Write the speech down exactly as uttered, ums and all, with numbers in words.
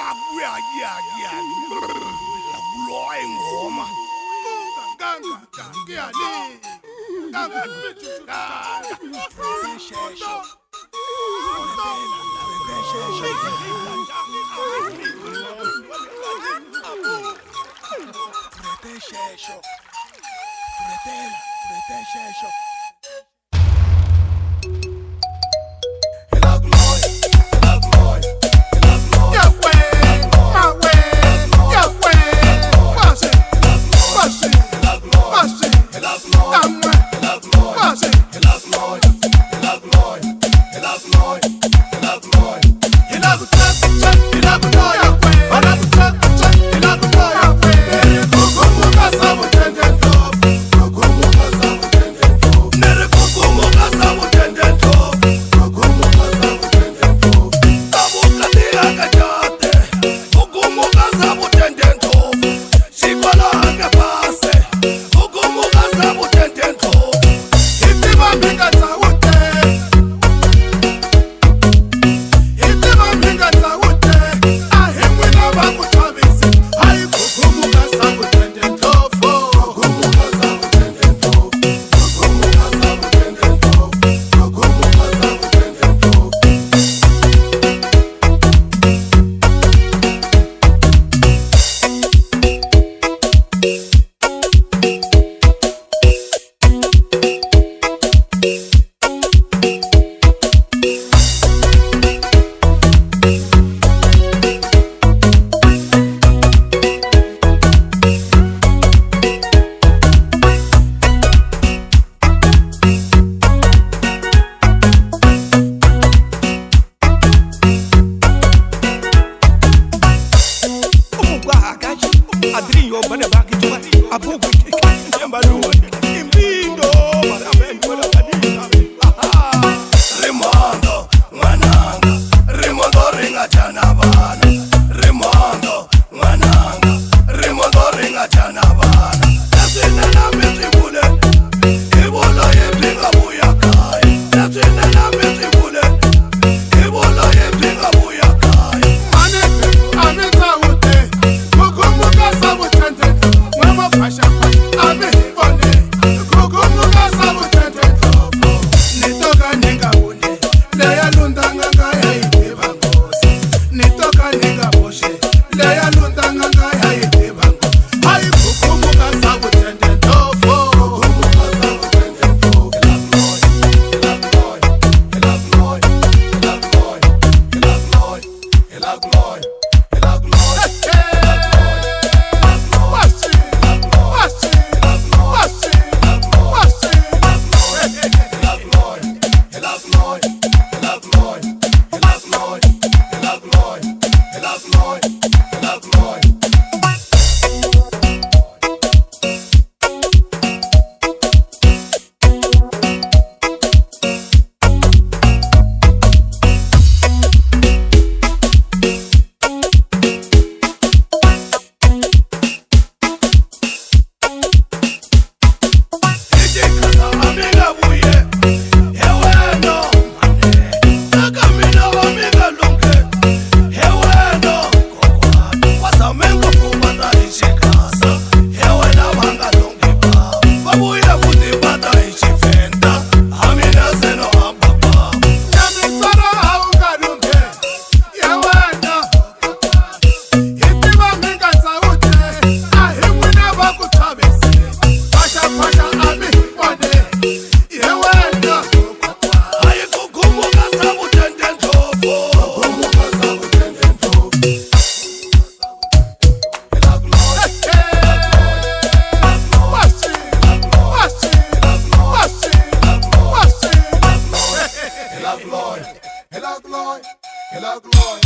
abuya ya ya lo ingoma ganga ganga ya ni ganga ganga shesho shesho Fretela, fretela, shesho. Adrinho, bana baki tuwa, abubu kiki, nyambalu, imbindo, maramendu, wala kadita. Rimondo, mwananga, Rimondo ringa chana bana. Rimondo, mwananga, Rimondo ringa chana bana. Nasina na mitibule, ibolo yepinga buyakai. Nasina na mitibule, ibolo yepinga buyakai. Manete, amita ute, mukumuka sabu tente, mwema pasha pasha, ame hibone, mukumuka sabu tente. Nitoka ninga une, leya lundanga ngaya iteba ngosi. Nitoka ninga boshe, leya lundanga ngaya iteba ngosi. Hai mukumuka sabu tente tofo, mukumuka sabu tente tofo. Elagloy, elagloy, elagloy, elagloy, elagloy, elagloy, elagloy. Elagloy, elagloy, elagloy.